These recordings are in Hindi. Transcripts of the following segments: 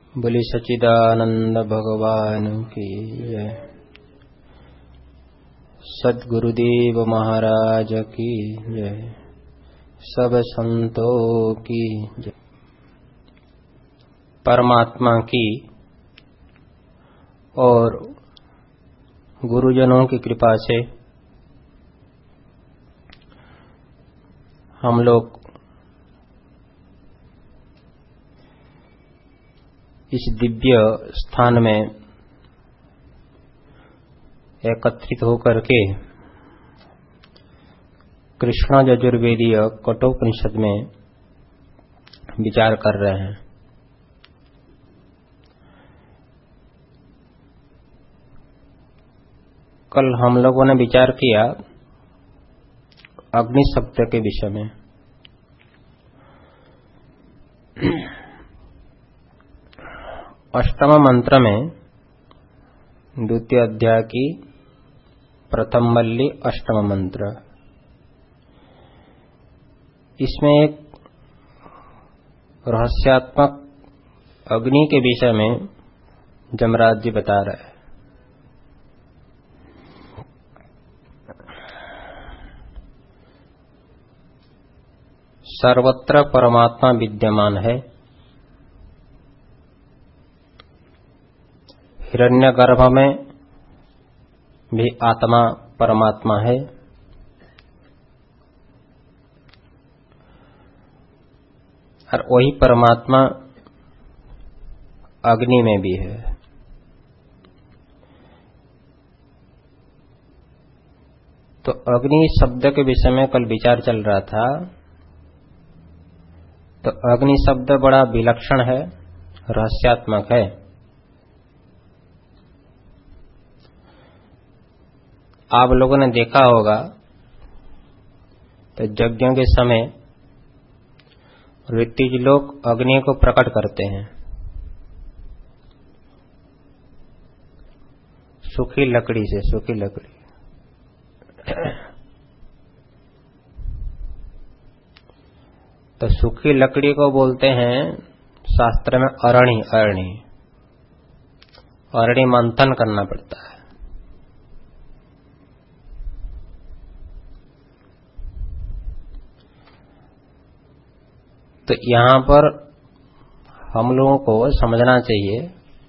बोली सच्चिदानंद भगवान की जय। सद्गुरुदेव महाराज की जय। सब संतों की जय। परमात्मा की और गुरुजनों की कृपा से हम लोग इस दिव्य स्थान में एकत्रित होकर के कृष्ण यजुर्वेदीय कठोपनिषद में विचार कर रहे हैं। कल हम लोगों ने विचार किया अग्नि शब्द के विषय में। अष्टम मंत्र में द्वितीय अध्याय की प्रथम वल्ली अष्टम मंत्र, इसमें एक रहस्यात्मक अग्नि के विषय में जमराज जी बता रहे हैं। सर्वत्र परमात्मा विद्यमान है। हिरण्यगर्भ में भी आत्मा परमात्मा है। और वही परमात्मा अग्नि में भी है। तो अग्नि शब्द के विषय में कल विचार चल रहा था। तो अग्नि शब्द बड़ा विलक्षण है, रहस्यात्मक है। आप लोगों ने देखा होगा तो यज्ञों के समय ऋतिज लोग अग्नि को प्रकट करते हैं। सूखी लकड़ी से, सूखी लकड़ी। तो सूखी लकड़ी को बोलते हैं शास्त्र में अरणी। अरणी अरणी मंथन करना पड़ता है। तो यहां पर हम लोगों को समझना चाहिए,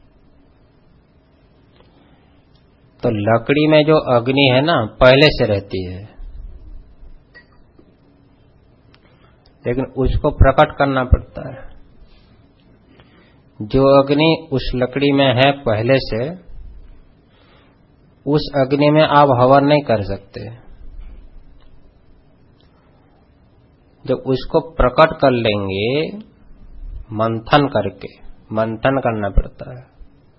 तो लकड़ी में जो अग्नि है ना पहले से रहती है, लेकिन उसको प्रकट करना पड़ता है। जो अग्नि उस लकड़ी में है पहले से, उस अग्नि में आप हवन नहीं कर सकते। जब उसको प्रकट कर लेंगे मंथन करके, मंथन करना पड़ता है।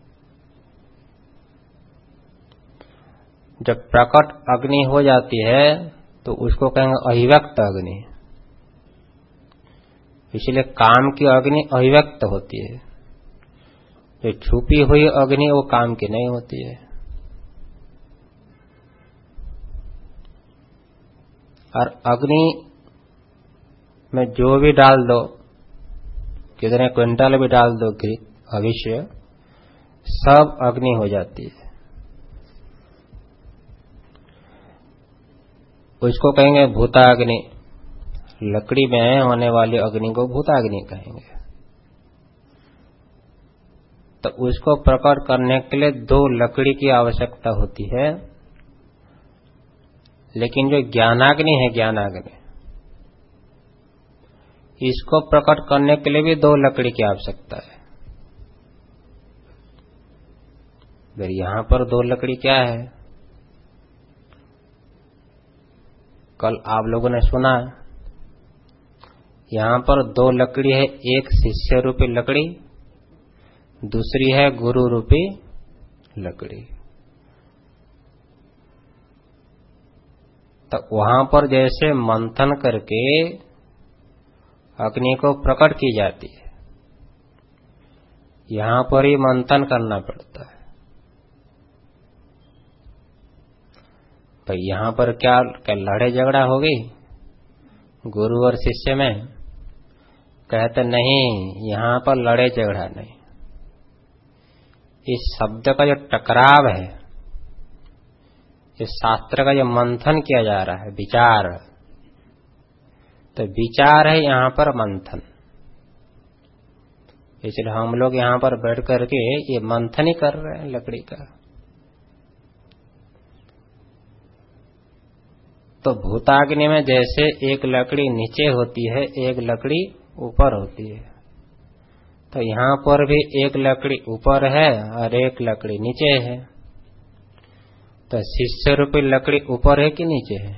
जब प्रकट अग्नि हो जाती है तो उसको कहेंगे अभिव्यक्त अग्नि। इसलिए काम की अग्नि अभिव्यक्त होती है। जो छुपी हुई अग्नि वो काम की नहीं होती है। और अग्नि में जो भी डाल दो, कितने क्विंटल भी डाल दो भविष्य, सब अग्नि हो जाती है। उसको कहेंगे भूताग्नि। लकड़ी में होने वाली अग्नि को भूताग्नि कहेंगे। तो उसको प्रकट करने के लिए दो लकड़ी की आवश्यकता होती है। लेकिन जो ज्ञानाग्नि है, ज्ञानाग्नि, इसको प्रकट करने के लिए भी दो लकड़ी की आवश्यकता है। फिर यहां पर दो लकड़ी क्या है? कल आप लोगों ने सुना, यहां पर दो लकड़ी है। एक शिष्य रूपी लकड़ी, दूसरी है गुरु रूपी लकड़ी। तो वहां पर जैसे मंथन करके अग्नि को प्रकट की जाती है, यहां पर ही मंथन करना पड़ता है। तो यहां पर क्या लड़ाई झगड़ा हो गई गुरु और शिष्य में? कहते नहीं, यहां पर लड़े झगड़ा नहीं। इस शब्द का जो टकराव है, इस शास्त्र का जो मंथन किया जा रहा है, विचार, तो विचार है यहां पर मंथन। इसलिए हम लोग यहां पर बैठ करके ये मंथन ही कर रहे हैं लकड़ी का। तो भूताग्नि में जैसे एक लकड़ी नीचे होती है, एक लकड़ी ऊपर होती है, तो यहां पर भी एक लकड़ी ऊपर है और एक लकड़ी नीचे है। तो शिष्य रूपी लकड़ी ऊपर है कि नीचे है?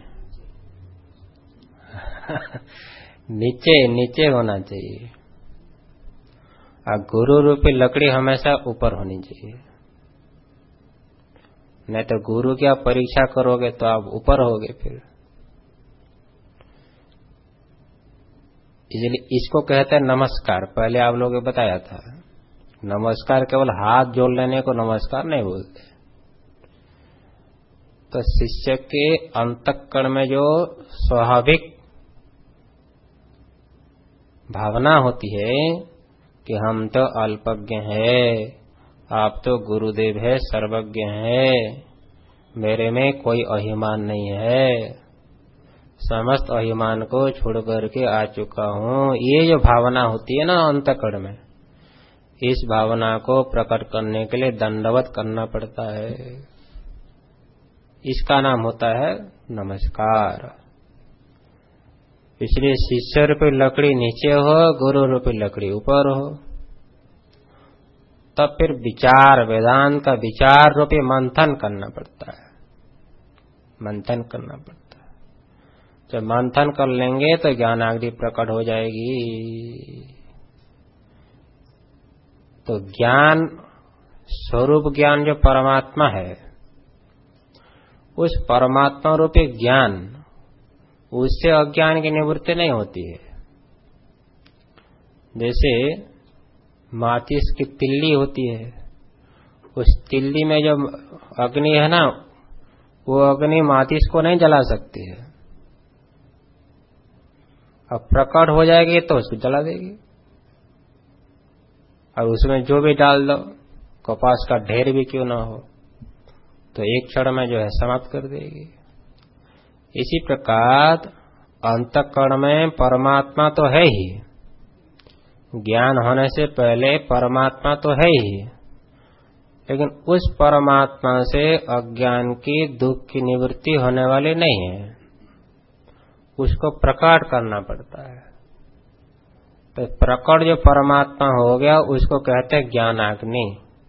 नीचे नीचे होना चाहिए। और गुरु रूपी लकड़ी हमेशा ऊपर होनी चाहिए, नहीं तो गुरु की आप परीक्षा करोगे तो आप ऊपर होगे फिर। इसलिए इसको कहते हैं नमस्कार। पहले आप लोगों को बताया था, नमस्कार केवल हाथ जोड़ लेने को नमस्कार नहीं बोलते। तो शिष्य के अंतःकरण में जो स्वाभाविक भावना होती है कि हम तो अल्पज्ञ हैं, आप तो गुरुदेव है, सर्वज्ञ है, मेरे में कोई अभिमान नहीं है, समस्त अभिमान को छोड़ करके आ चुका हूं, ये जो भावना होती है ना अंतःकरण में, इस भावना को प्रकट करने के लिए दंडवत करना पड़ता है। इसका नाम होता है नमस्कार। इसलिए शिष्य रूपी लकड़ी नीचे हो, गुरु रूपी लकड़ी ऊपर हो, तब फिर विचार, वेदांत का विचार रूपी मंथन करना पड़ता है, मंथन करना पड़ता है। जब मंथन कर लेंगे तो ज्ञानाग्नि प्रकट हो जाएगी। तो ज्ञान, स्वरूप ज्ञान जो परमात्मा है, उस परमात्मा रूपी ज्ञान, उससे अज्ञान की निवृत्ति नहीं होती है। जैसे माचिस की तिल्ली होती है, उस तिल्ली में जो अग्नि है ना, वो अग्नि माचिस को नहीं जला सकती है। अब प्रकट हो जाएगी तो उसको जला देगी। और उसमें जो भी डाल दो, कपास का ढेर भी क्यों ना हो, तो एक क्षण में जो है समाप्त कर देगी। इसी प्रकार अंतःकरण में परमात्मा तो है ही, ज्ञान होने से पहले परमात्मा तो है ही, लेकिन उस परमात्मा से अज्ञान की, दुख की निवृत्ति होने वाली नहीं है, उसको प्रकट करना पड़ता है। तो प्रकट जो परमात्मा हो गया उसको कहते हैं ज्ञानाग्नि।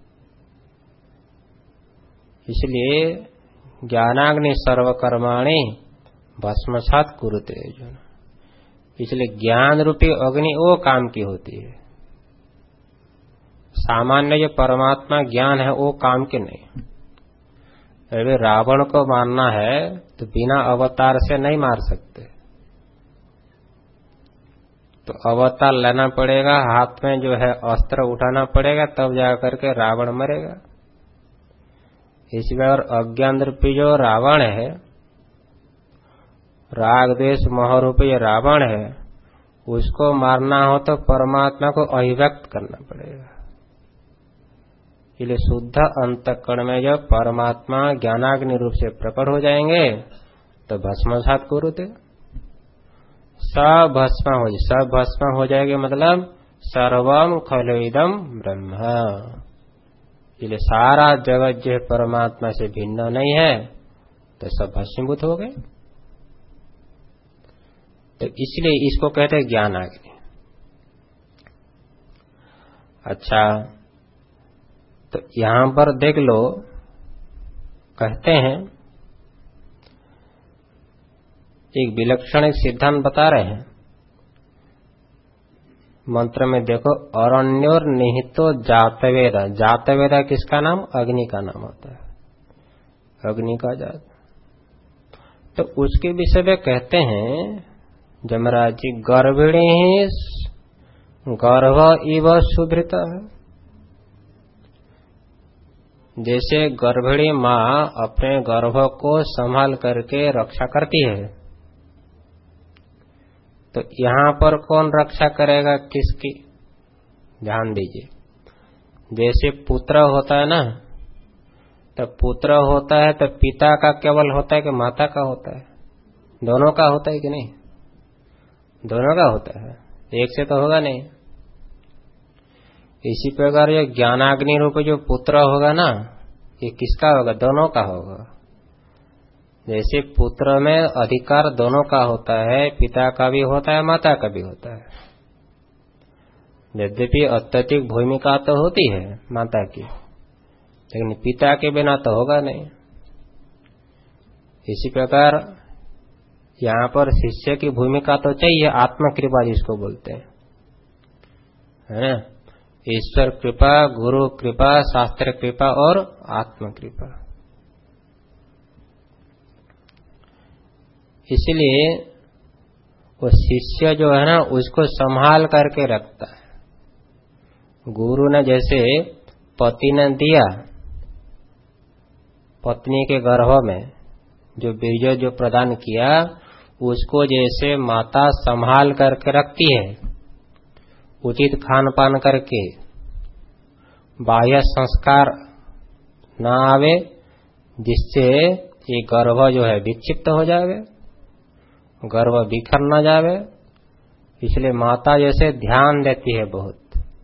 इसलिए ज्ञानाग्नि सर्वकर्माणि भस्मसात् कुरुते अर्जुन। इसलिए ज्ञान रूपी अग्नि वो काम की होती है, सामान्य जो परमात्मा ज्ञान है वो काम की नहीं। अरे रावण को मारना है तो बिना अवतार से नहीं मार सकते, तो अवतार लेना पड़ेगा, हाथ में जो है अस्त्र उठाना पड़ेगा, तब जाकर के रावण मरेगा। इसी बार अज्ञान रूपी जो रावण है, राग द्वेष मोह रूपी रावण है, उसको मारना हो तो परमात्मा को अभिव्यक्त करना पड़ेगा। इसलिए शुद्ध अंतःकरण में जब परमात्मा ज्ञानाग्नि रूप से प्रकट हो जाएंगे तो भस्मसात् कुरुते, सब भस्म हो जाएगा। मतलब सर्वम खलु इदं ब्रह्म। इसलिए सारा जगत जो परमात्मा से भिन्न नहीं है, तो सब भस्मीभूत हो गए। तो इसलिए इसको कहते हैं ज्ञानाग्नि। अच्छा, तो यहां पर देख लो, कहते हैं एक विलक्षण सिद्धांत बता रहे हैं मंत्र में। देखो, अरण्योर निहितो जातवेदा। जातवेदा किसका नाम? अग्नि का नाम होता है, अग्नि का जात। तो उसके विषय में कहते हैं जमराज जी, गर्भिणी गर्भ इव सुभृता। जैसे गर्भिणी माँ अपने गर्भ को संभाल करके रक्षा करती है, तो यहां पर कौन रक्षा करेगा? किसकी? ध्यान दीजिए। जैसे पुत्र होता है ना, तो पुत्र होता है तो पिता का केवल होता है कि माता का होता है? दोनों का होता है कि नहीं? दोनों का होता है, एक से तो होगा नहीं। इसी प्रकार ये ज्ञानाग्नि रूप जो पुत्र होगा ना, ये किसका होगा? दोनों का होगा। जैसे पुत्र में अधिकार दोनों का होता है, पिता का भी होता है, माता का भी होता है। यद्यपि अत्यधिक भूमिका तो होती है माता की, लेकिन पिता के बिना तो होगा नहीं। इसी प्रकार यहाँ पर शिष्य की भूमिका तो चाहिए, आत्मकृपा जिसको बोलते हैं, है ना? ईश्वर कृपा, गुरु कृपा, शास्त्र कृपा और आत्म कृपा। इसलिए वो शिष्य जो है ना, उसको संभाल करके रखता है। गुरु ने जैसे पति ने दिया, पत्नी के गर्भ में जो बीज जो प्रदान किया, उसको जैसे माता संभाल करके रखती है, उचित खान पान करके, बाह्य संस्कार न आवे जिससे ये गर्भ जो है विक्षिप्त हो जावे, गर्भ बिखर न जावे, इसलिए माता जैसे ध्यान देती है बहुत।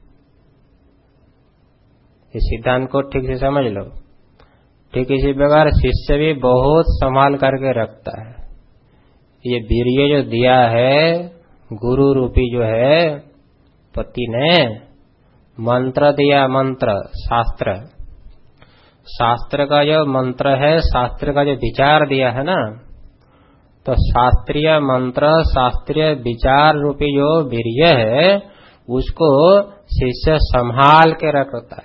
इस सिद्धांत को ठीक से समझ लो। ठीक इसी प्रकार शिष्य भी बहुत संभाल करके रखता है। ये वीर्य जो दिया है गुरु रूपी जो है पति ने, मंत्र दिया, मंत्र शास्त्र, शास्त्र का जो मंत्र है, शास्त्र का जो विचार दिया है ना, तो शास्त्रीय मंत्र, शास्त्रीय विचार रूपी जो वीर्य है, उसको शिष्य संभाल के रखता है।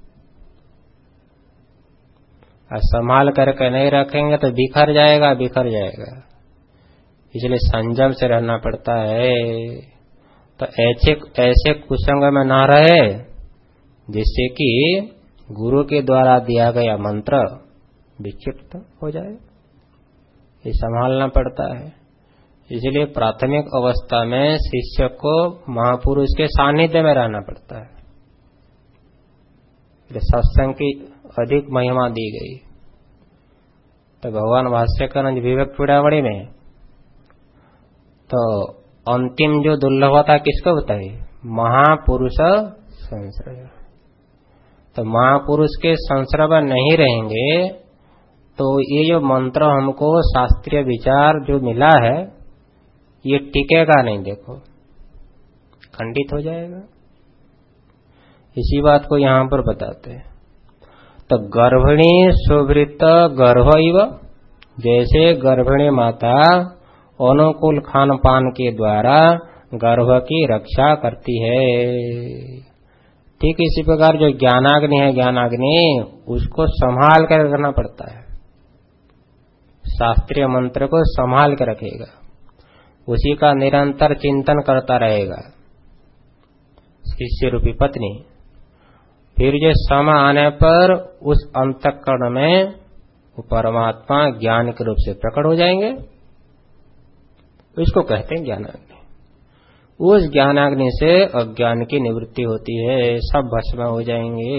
और संभाल करके नहीं रखेंगे तो बिखर जाएगा, बिखर जाएगा। इसलिए संयम से रहना पड़ता है। तो ऐसे कुसंग में न रहे जिससे कि गुरु के द्वारा दिया गया मंत्र विक्षिप्त हो जाए, ये संभालना पड़ता है। इसलिए प्राथमिक अवस्था में शिष्य को महापुरुष के सानिध्य में रहना पड़ता है। सत्संग की अधिक महिमा दी गई। तो भगवान भाष्यकर विवेक चूड़ामणि में तो अंतिम जो दुर्लभता किसको बताई? महापुरुष संश्रय। तो महापुरुष के संश्रय में नहीं रहेंगे तो ये जो मंत्र हमको शास्त्रीय विचार जो मिला है, ये टिकेगा नहीं, देखो खंडित हो जाएगा। इसी बात को यहां पर बताते हैं। तो गर्भिणी सुवृत्त गर्भ इव, जैसे गर्भिणी माता अनुकूल खान पान के द्वारा गर्भ की रक्षा करती है, ठीक इसी प्रकार जो ज्ञानाग्नि है, ज्ञानाग्नि उसको संभाल कर रखना पड़ता है। शास्त्रीय मंत्र को संभाल कर रखेगा, उसी का निरंतर चिंतन करता रहेगा शिष्य रूपी पत्नी। फिर जो समय आने पर उस अंतःकरण में वो परमात्मा ज्ञान के रूप से प्रकट हो जाएंगे, इसको कहते हैं ज्ञानाग्नि। उस ज्ञानाग्नि से अज्ञान की निवृत्ति होती है, सब भस्म हो जाएंगे।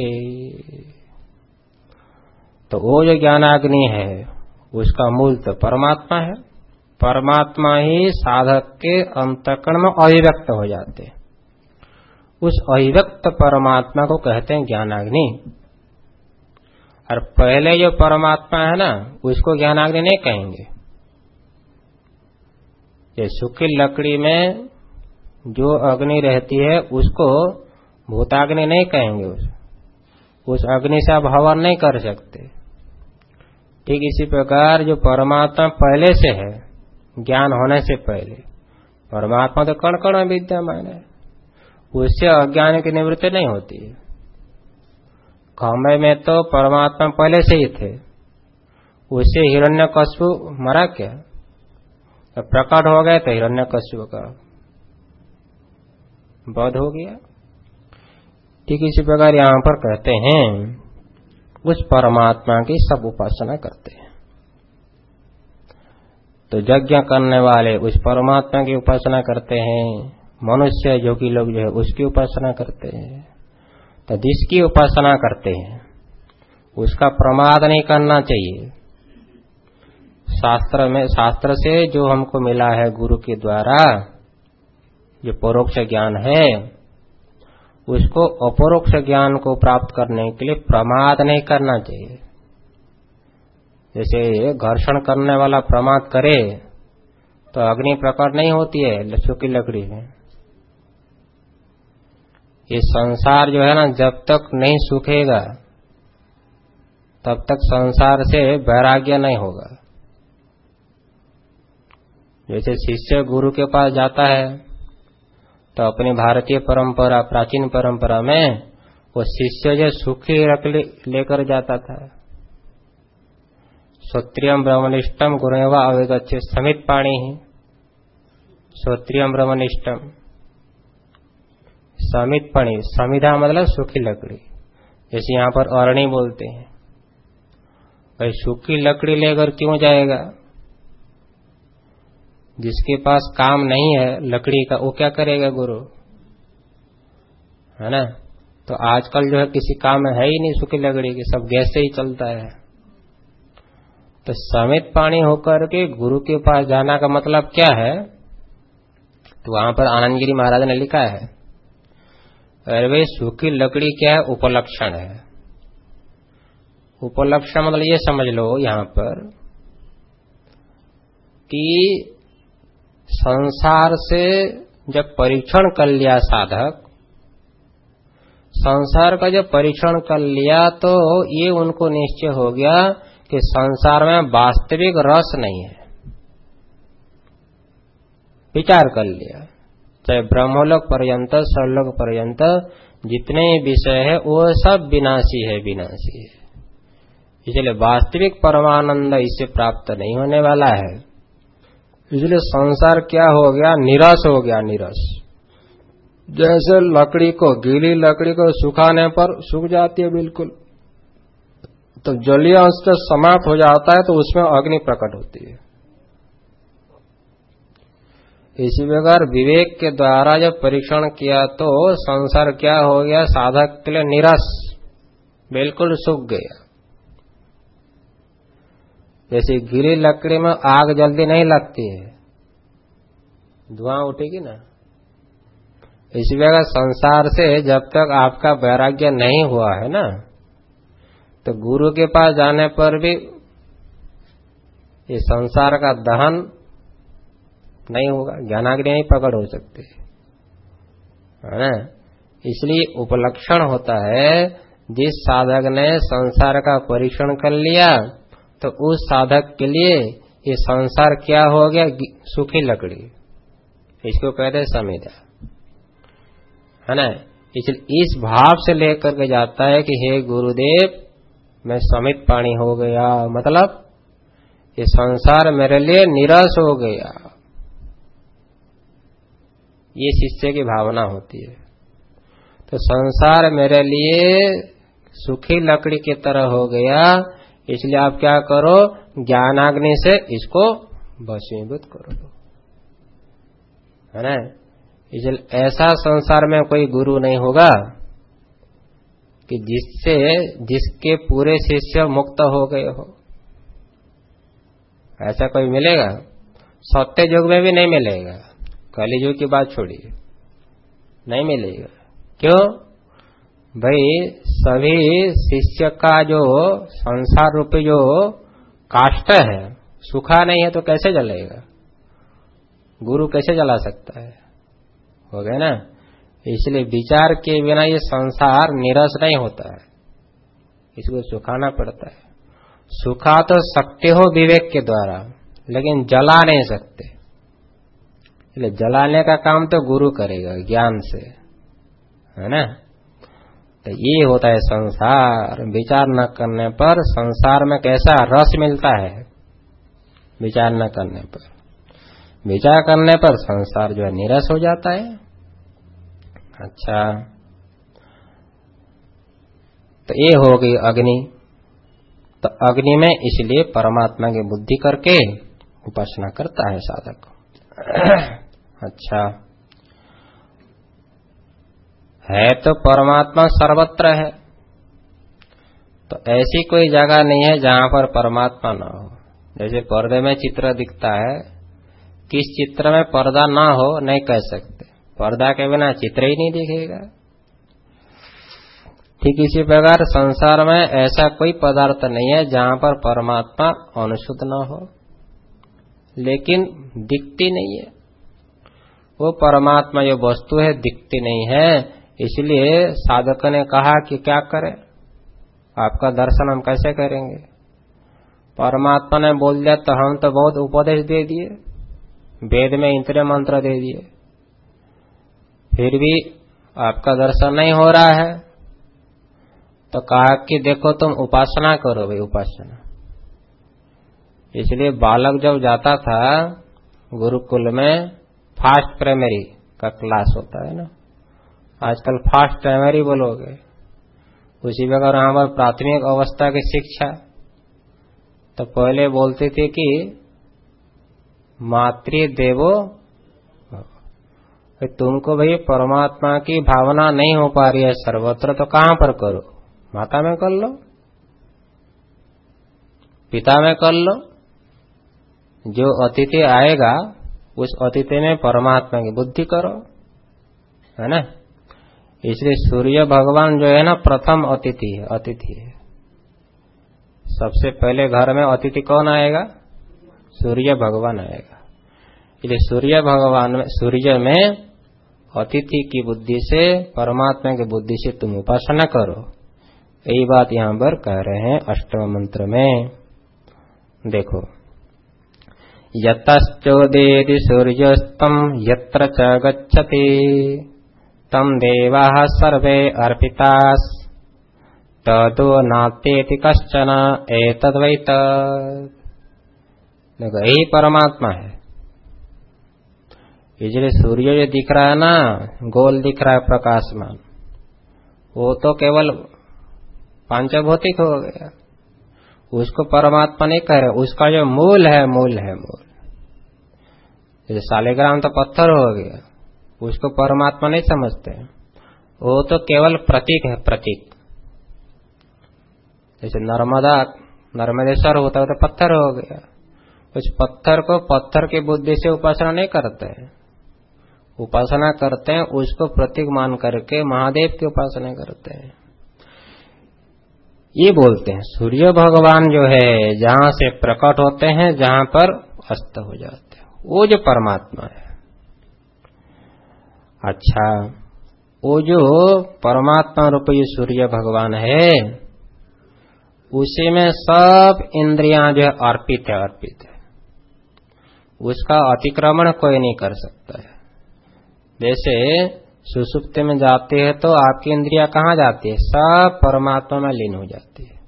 तो वो जो ज्ञानाग्नि है उसका मूल तो परमात्मा है। परमात्मा ही साधक के अंतःकरण में अभिव्यक्त हो जाते हैं। उस अभिव्यक्त परमात्मा को कहते हैं ज्ञानाग्नि। और पहले जो परमात्मा है ना, उसको ज्ञानाग्नि नहीं कहेंगे। ये सूखी लकड़ी में जो अग्नि रहती है उसको भूताग्नि नहीं कहेंगे। उस अग्नि से आप हवन नहीं कर सकते। ठीक इसी प्रकार जो परमात्मा पहले से है, ज्ञान होने से पहले, परमात्मा तो कण कण विद्यमान है, उससे अज्ञान की निवृत्ति नहीं होती है। खम्भे में तो परमात्मा पहले से ही थे, उससे हिरण्यकश्यप मरा क्या? तो प्रकट हो गए तो हिरण्यकश्यप का वध हो गया। ठीक इसी प्रकार यहां पर कहते हैं उस परमात्मा की सब उपासना करते हैं। तो यज्ञ करने वाले उस परमात्मा की उपासना करते हैं, मनुष्य योगी लोग जो है उसकी उपासना करते हैं। तो जिसकी उपासना करते हैं उसका प्रमाद नहीं करना चाहिए। शास्त्र से जो हमको मिला है गुरु के द्वारा, जो परोक्ष ज्ञान है, उसको अपरोक्ष ज्ञान को प्राप्त करने के लिए प्रमाद नहीं करना चाहिए। जैसे घर्षण करने वाला प्रमाद करे तो अग्नि प्रकट नहीं होती है सूखी लकड़ी में। ये संसार जो है ना, जब तक नहीं सूखेगा तब तक संसार से वैराग्य नहीं होगा। जैसे शिष्य गुरु के पास जाता है तो अपनी भारतीय परंपरा, प्राचीन परंपरा में वो शिष्य जो सूखी लकड़ी लेकर जाता था। श्रोत्रियम ब्रह्मनिष्ठम गुरुमेव अवेगच्छेत् समित पाणी ही। श्रोत्रियम ब्रह्मनिष्ठम, समित पाणी, समिधा मतलब सूखी लकड़ी, जैसे यहां पर अरणी बोलते हैं। भाई सूखी लकड़ी लेकर क्यों जाएगा? जिसके पास काम नहीं है लकड़ी का, वो क्या करेगा गुरु, है ना। तो आजकल जो है किसी काम में है ही नहीं सूखी लकड़ी की, सब गैस से ही चलता है। तो समित पानी होकर के गुरु के पास जाना का मतलब क्या है? तो वहां पर आनंदगिरी महाराज ने लिखा है, अरे भाई सूखी लकड़ी क्या है? उपलक्षण है। उपलक्षण मतलब ये समझ लो यहां पर कि संसार से जब परीक्षण कर लिया साधक, संसार का जब परीक्षण कर लिया तो ये उनको निश्चय हो गया कि संसार में वास्तविक रस नहीं है। विचार कर लिया, चाहे ब्रह्मलोक पर्यंत सर्वलोक पर्यंत जितने विषय है वो सब विनाशी है, विनाशी है। इसलिए वास्तविक परमानंद इससे प्राप्त नहीं होने वाला है। इसलिए संसार क्या हो गया? निरस हो गया, निरस। जैसे लकड़ी को, गीली लकड़ी को सुखाने पर सूख जाती है बिल्कुल, तो जलीय अंश से समाप्त हो जाता है तो उसमें अग्नि प्रकट होती है। इसी प्रकार विवेक के द्वारा जब परीक्षण किया तो संसार क्या हो गया? साधक के लिए निरस, बिल्कुल सूख गया। जैसे गीली लकड़ी में आग जल्दी नहीं लगती है, धुआं उठेगी ना। इसी प्रकार संसार से जब तक आपका वैराग्य नहीं हुआ है ना, तो गुरु के पास जाने पर भी ये संसार का दहन नहीं होगा, ज्ञानाग्नि नहीं प्रकट हो सकती है ना। इसलिए उपलक्षण होता है, जिस साधक ने संसार का परीक्षण कर लिया तो उस साधक के लिए ये संसार क्या हो गया? सूखी लकड़ी, इसको कहते हैं समिधा, है ना। इसलिए इस भाव से लेकर के जाता है कि हे गुरुदेव मैं समित पानी हो गया, मतलब ये संसार मेरे लिए निरस हो गया, ये शिष्य की भावना होती है। तो संसार मेरे लिए सूखी लकड़ी की तरह हो गया, इसलिए आप क्या करो? ज्ञानाग्नि से इसको भस्मीभूत करो, है ना। इसलिए ऐसा संसार में कोई गुरु नहीं होगा कि जिसके पूरे शिष्य मुक्त हो गए हो। ऐसा कोई मिलेगा? सत्य युग में भी नहीं मिलेगा, कली युग की बात छोड़िए, नहीं मिलेगा। क्यों भाई? सभी शिष्य का जो संसार रूपी जो काष्ठ है सूखा नहीं है तो कैसे जलेगा? गुरु कैसे जला सकता है? हो गया ना। इसलिए विचार के बिना ये संसार निरस नहीं होता है, इसको सुखाना पड़ता है। सुखा तो सकते हो विवेक के द्वारा, लेकिन जला नहीं सकते। इसलिए जलाने का काम तो गुरु करेगा ज्ञान से, है ना। तो ये होता है संसार। विचार न करने पर संसार में कैसा रस मिलता है? विचार न करने पर, विचार करने पर संसार जो है निरस हो जाता है। अच्छा, तो ये हो गई अग्नि। तो अग्नि में इसलिए परमात्मा की बुद्धि करके उपासना करता है साधक। अच्छा, है तो परमात्मा सर्वत्र है, तो ऐसी कोई जगह नहीं है जहां पर परमात्मा ना हो। जैसे पर्दे में चित्र दिखता है, किस चित्र में पर्दा ना हो नहीं कह सकते, पर्दा के बिना चित्र ही नहीं दिखेगा। ठीक इसी प्रकार संसार में ऐसा कोई पदार्थ नहीं है जहां पर परमात्मा अनुशुद्ध न हो, लेकिन दिखती नहीं है। वो परमात्मा जो वस्तु है दिखती नहीं है, इसलिए साधक ने कहा कि क्या करें, आपका दर्शन हम कैसे करेंगे। परमात्मा ने बोल दिया तो हम तो बहुत उपदेश दे दिए, वेद में इंद्रिय मंत्र दे दिए, फिर भी आपका दर्शन नहीं हो रहा है। तो कहा कि देखो तुम उपासना करो भाई, उपासना। इसलिए बालक जब जाता था गुरुकुल में, फास्ट प्राइमरी का क्लास होता है ना, आजकल फास्ट प्राइमरी बोलोगे, उसी प्रकार वहां पर प्राथमिक अवस्था की शिक्षा, तो पहले बोलते थे कि मातृदेवो, तुमको भाई परमात्मा की भावना नहीं हो पा रही है सर्वत्र, तो कहां पर करो, माता में कर लो, पिता में कर लो। जो अतिथि आएगा उस अतिथि में परमात्मा की बुद्धि करो, है ना। इसलिए सूर्य भगवान जो है ना प्रथम अतिथि है, अतिथि है। सबसे पहले घर में अतिथि कौन आएगा, सूर्य भगवान आएगा। इसलिए सूर्य भगवान में, सूर्य में अतिथि की बुद्धि से, परमात्मा की बुद्धि से तुम उपासना करो। यही बात यहां पर कह रहे हैं अष्टम मंत्र में। देखो, यतश्चोदेति सूर्योस्तम यत्र च गच्छति तम देवाः सर्वे अर्पितास् तदो नात्येति कश्चन एतद्वै तत्। देखो, यही परमात्मा है। इसलिए सूर्य जो दिख रहा है ना, गोल दिख रहा है प्रकाशमान, वो तो केवल पांचभौतिक हो गया, उसको परमात्मा नहीं कह रहे। उसका जो मूल है, मूल है मूल, जैसे सालिग्राम तो पत्थर हो गया, उसको परमात्मा नहीं समझते, वो तो केवल प्रतीक है, प्रतीक। जैसे नर्मदेश्वर होता है तो पत्थर हो गया, उस पत्थर को पत्थर की बुद्धि से उपासना नहीं करते हैं, उपासना करते हैं उसको प्रतीक मान करके महादेव की उपासना करते हैं। ये बोलते हैं सूर्य भगवान जो है जहां से प्रकट होते हैं, जहां पर अस्त हो जाते हैं, वो जो परमात्मा है। अच्छा, वो जो परमात्मा रूप ये सूर्य भगवान है, उसी में सब इंद्रियां जो अर्पित है, अर्पित है, उसका अतिक्रमण कोई नहीं कर सकता है। जैसे सुसुप्ति में जाते हैं तो आपकी इंद्रियां कहां जाती है, सब परमात्मा में लीन हो जाती है,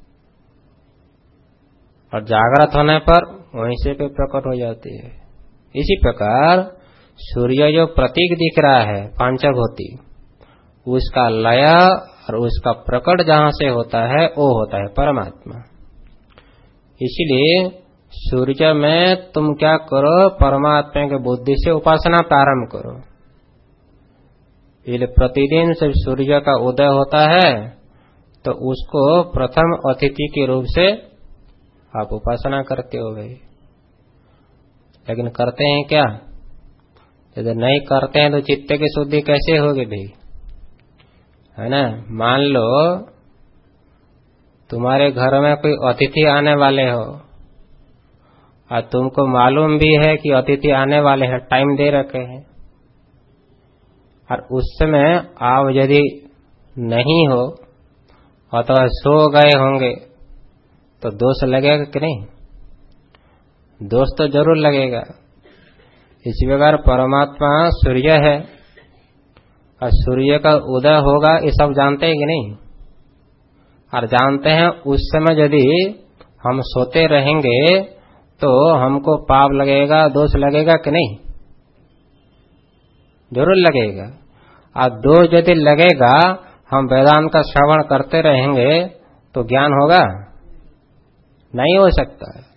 और जागृत होने पर वहीं से भी प्रकट हो जाती है। इसी प्रकार सूर्य जो प्रतीक दिख रहा है पांचभौती, उसका लय और उसका प्रकट जहां से होता है वो होता है परमात्मा। इसलिए सूर्य में तुम क्या करो, परमात्मा की बुद्धि से उपासना प्रारंभ करो। इसलिए प्रतिदिन जब सूर्य का उदय होता है तो उसको प्रथम अतिथि के रूप से आप उपासना करते हो भाई। लेकिन करते हैं क्या, यदि नहीं करते हैं तो चित्त की शुद्धि कैसे होगी भाई, है ना। मान लो तुम्हारे घर में कोई अतिथि आने वाले हो और तुमको मालूम भी है कि अतिथि आने वाले हैं, टाइम दे रखे हैं, और उस समय आप यदि नहीं हो अथवा सो गए होंगे तो दोष लगेगा कि नहीं, दोष तो जरूर लगेगा। इसी प्रकार परमात्मा सूर्य है और सूर्य का उदय होगा ये सब जानते हैं कि नहीं, और जानते हैं उस समय यदि हम सोते रहेंगे तो हमको पाप लगेगा, दोष लगेगा कि नहीं, जरूर लगेगा। और दोष यदि लगेगा, हम वेदांत का श्रवण करते रहेंगे तो ज्ञान होगा, नहीं हो सकता है।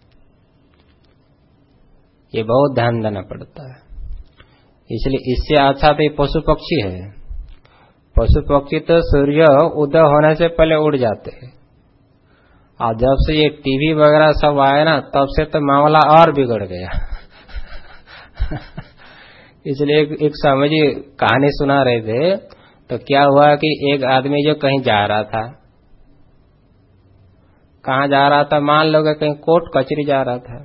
ये बहुत ध्यान देना पड़ता है। इसलिए इससे अच्छा तो ये पशु पक्षी है, पशु पक्षी तो सूर्य उदय होने से पहले उड़ जाते हैं, और जब से ये टीवी वगैरह सब आए ना, तब से तो मामला और बिगड़ गया। इसलिए एक समय जी कहानी सुना रहे थे, तो क्या हुआ कि एक आदमी जो कहीं जा रहा था, कहाँ जा रहा था, मान लो कि कहीं कोर्ट कचहरी जा रहा था।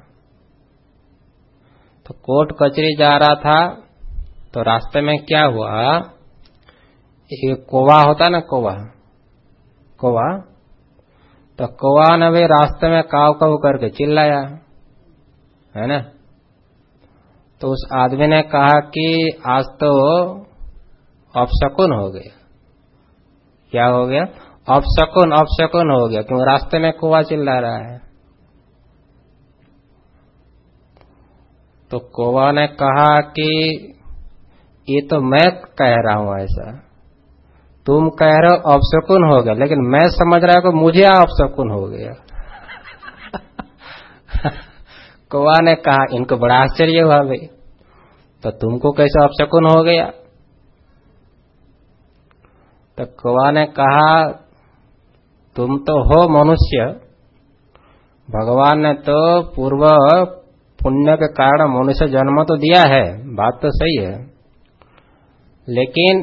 तो कोर्ट कचहरी जा रहा था, तो रास्ते में क्या हुआ, एक कौवा होता ना, कौवा, तो कौवा ने भी रास्ते में काव काव करके चिल्लाया, है ना। तो उस आदमी ने कहा कि आज तो अपशकुन हो गया। क्या हो गया? अपशकुन हो गया, क्यों? रास्ते में कौवा चिल्ला रहा है। तो कौवा ने कहा कि ये तो मैं कह रहा हूं ऐसा, तुम कह रहे हो अपशकुन हो गया, लेकिन मैं समझ रहा हूं कि मुझे अपशकुन हो गया। कौवा ने कहा, इनको बड़ा आश्चर्य हुआ, भाई तो तुमको कैसे अपशकुन हो गया? तो कौवा ने कहा, तुम तो हो मनुष्य, भगवान ने तो पूर्व पुण्य के कारण मनुष्य जन्म तो दिया है, बात तो सही है, लेकिन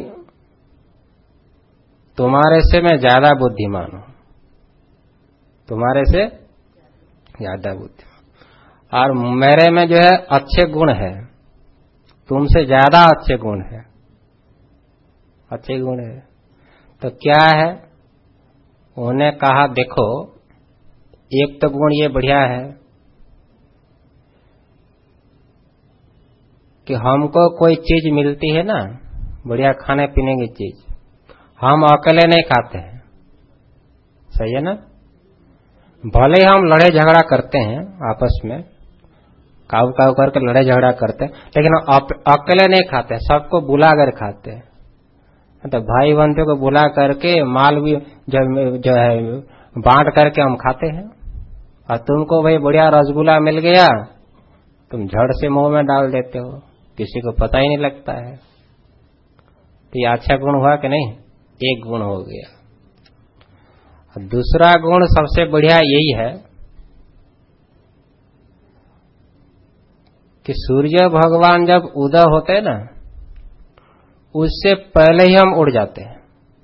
तुम्हारे से मैं ज्यादा बुद्धिमान हूं, तुम्हारे से ज्यादा बुद्धिमान, और मेरे में जो है अच्छे गुण है, तुमसे ज्यादा अच्छे गुण है, अच्छे गुण है। तो क्या है? उन्हें कहा, देखो एक तो गुण ये बढ़िया है कि हमको कोई चीज मिलती है ना, बढ़िया खाने पीने की चीज, हम अकेले नहीं खाते हैं, सही है ना। भले हम लड़ाई झगड़ा करते हैं आपस में, काव काव करके लड़ाई झगड़ा करते हैं, लेकिन अकेले नहीं खाते, सबको बुला कर खाते हैं। तो भाई बंधु को बुला करके माल भी जो है बांट करके हम खाते हैं। और तुमको भाई बढ़िया रसगुल्ला मिल गया, तुम झड़ से मुंह में डाल देते हो, किसी को पता ही नहीं लगता है। तो ये अच्छा गुण हुआ कि नहीं? एक गुण हो गया। और दूसरा गुण सबसे बढ़िया यही है कि सूर्य भगवान जब उदय होते हैं ना, उससे पहले ही हम उड़ जाते हैं।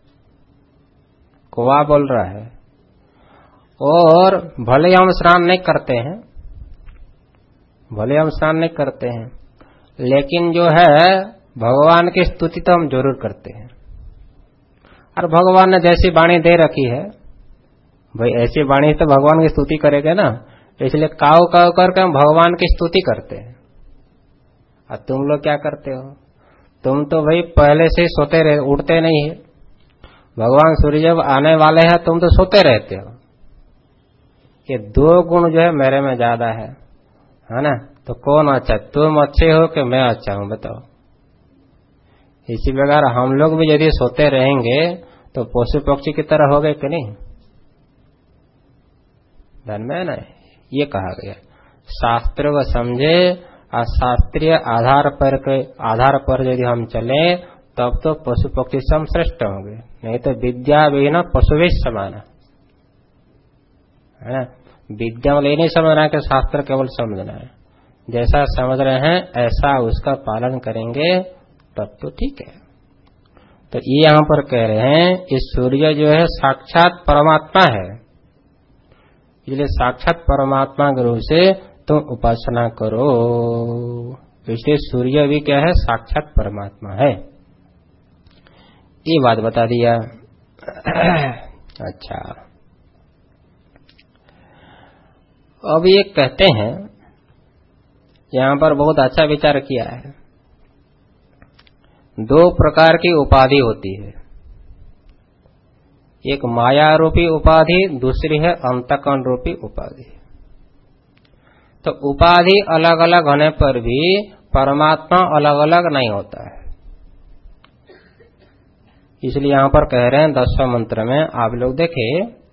कौवा बोल रहा है, और भले हम स्नान नहीं करते हैं, भले हम स्नान नहीं करते हैं, लेकिन जो है भगवान की स्तुति तो हम जरूर करते हैं। और भगवान ने जैसी वाणी दे रखी है, भाई ऐसी वाणी तो भगवान की स्तुति करेंगे ना, इसलिए काव काव करके हम भगवान की स्तुति करते हैं। और तुम लोग क्या करते हो? तुम तो भाई पहले से ही सोते रहे, उठते नहीं है। भगवान सूर्य जब आने वाले हैं, तुम तो सोते रहते हो। ये दो गुण जो है मेरे में ज्यादा है ना। तो कौन अच्छा, तुम अच्छे हो कि मैं अच्छा हूं, बताओ। इसी प्रकार हम लोग भी यदि सोते रहेंगे तो पशु पक्षी की तरह हो गए कि नहीं? ध्यान में ना, ये कहा गया शास्त्र को समझे और शास्त्रीय आधार पर यदि हम चले, तब तो पशु पक्षी से हम श्रेष्ठ होंगे, नहीं तो विद्या विहीन पशुवे समान है ना। विद्या में नहीं समझना कि शास्त्र केवल समझना है, जैसा समझ रहे हैं ऐसा उसका पालन करेंगे तब तो ठीक है। तो ये यहां पर कह रहे हैं, इस सूर्य जो है साक्षात परमात्मा है, इसलिए साक्षात परमात्मा के रूप से तुम उपासना करो। इसलिए सूर्य भी क्या है? साक्षात परमात्मा है। ये बात बता दिया। अच्छा, अब ये कहते हैं, यहां पर बहुत अच्छा विचार किया है। दो प्रकार की उपाधि होती है, एक माया रूपी उपाधि, दूसरी है अंतःकरण रूपी उपाधि। तो उपाधि अलग अलग होने पर भी परमात्मा अलग अलग नहीं होता है। इसलिए यहां पर कह रहे हैं 10वां मंत्र में, आप लोग देखे,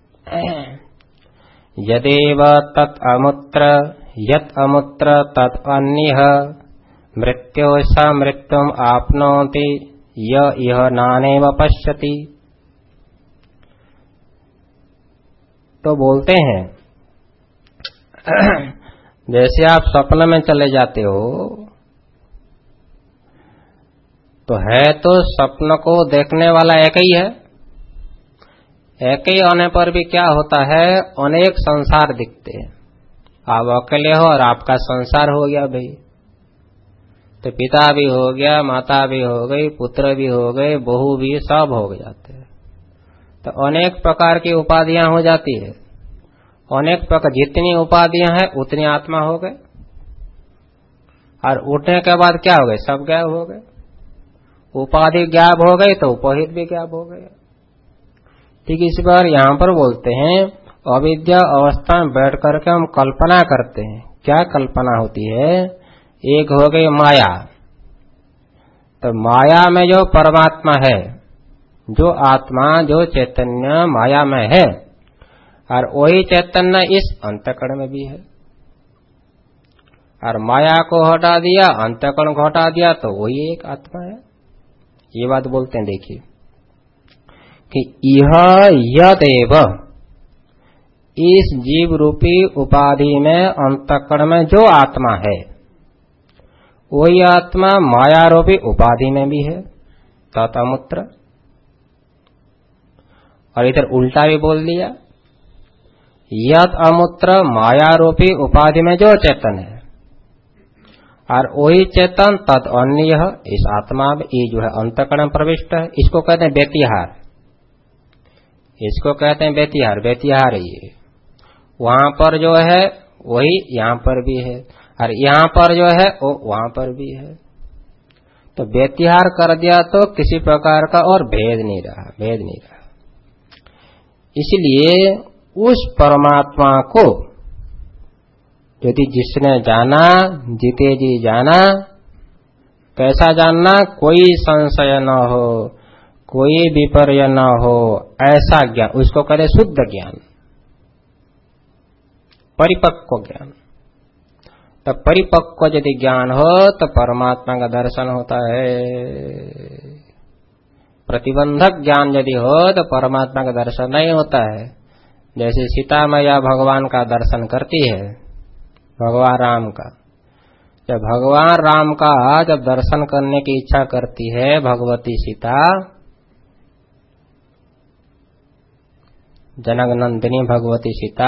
यदेव तत् अमुत्र यत् अमुत्र तत् अन्यः मृत्यो स मृत्युम आपनोति यह नानेव पश्यति। तो बोलते हैं जैसे आप स्वप्न में चले जाते हो तो है तो स्वप्न को देखने वाला एक ही है, एक ही होने पर भी क्या होता है, अनेक संसार दिखते हैं। आप अकेले हो और आपका संसार हो गया भाई, तो पिता भी हो गया, माता भी हो गई, पुत्र भी हो गए, बहू भी, सब हो जाते हैं। तो अनेक प्रकार की उपाधियां हो जाती है, अनेक प्रकार, जितनी उपाधियां हैं उतनी आत्मा हो गए, और उठने के बाद क्या हो गए, सब गायब हो गए। उपाधि गायब हो गई तो उपहित भी गायब हो गए। ठीक इस बार यहां पर बोलते हैं अविद्या अवस्था में बैठ करके हम कल्पना करते हैं। क्या कल्पना होती है, एक हो गई माया, तो माया में जो परमात्मा है, जो आत्मा, जो चैतन्य माया में है, और वही चैतन्य इस अंतःकरण में भी है। और माया को हटा दिया, अंतःकरण को हटा दिया, तो वही एक आत्मा है। ये बात बोलते हैं, देखिए कि यह यदेव, इस जीव रूपी उपाधि में अंतःकरण में जो आत्मा है, वही आत्मा माया रूपी उपाधि में भी है, ततमुत्र। और इधर उल्टा भी बोल दिया, यत अमूत्र माया रूपी उपाधि में जो चेतन है, और वही चेतन तद अन्य, इस आत्मा में, ये जो है अंतःकरण प्रविष्ट है। इसको कहते हैं व्यतिहार, इसको कहते हैं व्यतिहार। व्यतिहार ये वहां पर जो है वही यहां पर भी है, और यहां पर जो है वो वहां पर भी है। तो व्यतिहार कर दिया तो किसी प्रकार का और भेद नहीं रहा, भेद नहीं रहा। इसलिए उस परमात्मा को यदि जिसने जाना, जीते जी जाना, कैसा जानना, कोई संशय न हो, कोई विपर्य न हो, ऐसा ज्ञान, उसको कहते शुद्ध ज्ञान, परिपक्व ज्ञान। तो परिपक्व यदि ज्ञान हो तो परमात्मा का दर्शन होता है। प्रतिबंधक ज्ञान यदि हो तो परमात्मा का दर्शन नहीं होता है। जैसे सीता मैया भगवान का दर्शन करती है, भगवान राम का, जब भगवान राम का जब दर्शन करने की इच्छा करती है भगवती सीता, जनक नंदिनी भगवती सीता,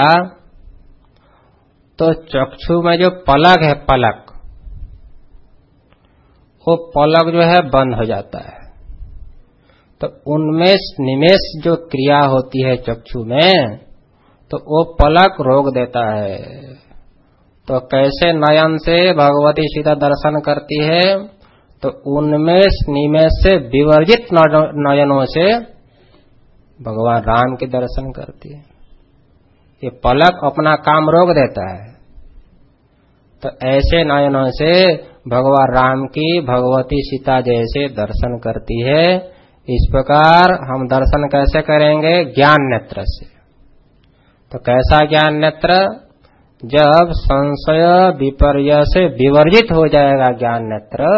तो चक्षु में जो पलक है, पलक, वो पलक जो है बंद हो जाता है। तो उनमें निमेष जो क्रिया होती है चक्षु में, तो वो पलक रोक देता है। तो कैसे नयन से भगवती सीता दर्शन करती है, तो उनमें निमेष से विवर्जित नयनों से भगवान राम के दर्शन करती है। ये पलक अपना काम रोक देता है। तो ऐसे नयनों से भगवान राम की भगवती सीता जैसे दर्शन करती है। इस प्रकार हम दर्शन कैसे करेंगे, ज्ञान नेत्र से। तो कैसा ज्ञान नेत्र, जब संशय विपर्य से विवर्जित हो जाएगा ज्ञान नेत्र,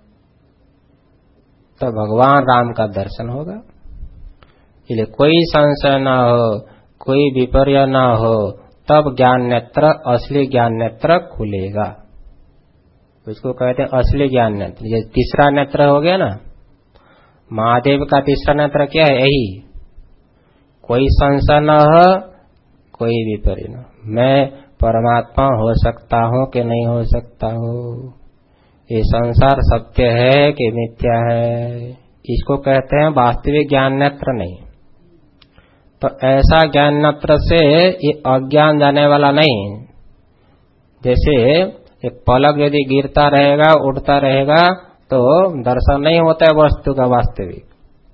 तो भगवान राम का दर्शन होगा। इसलिए कोई संशय न हो, कोई विपर्य न हो, तब ज्ञान नेत्र, असली ज्ञान नेत्र खुलेगा। उसको कहते हैं असली ज्ञान नेत्र। ये तीसरा नेत्र हो गया ना, महादेव का तीसरा नेत्र क्या है, यही, कोई संशय न हो, कोई विपर्य न। मैं परमात्मा हो सकता हूं कि नहीं हो सकता हूं, ये संसार सत्य है कि मिथ्या है, इसको कहते हैं वास्तविक ज्ञान नेत्र नहीं। तो ऐसा ज्ञान नेत्र से ये अज्ञान जाने वाला नहीं। जैसे ये पलक यदि गिरता रहेगा, उड़ता रहेगा, तो दर्शन नहीं होता है वस्तु का वास्तविक।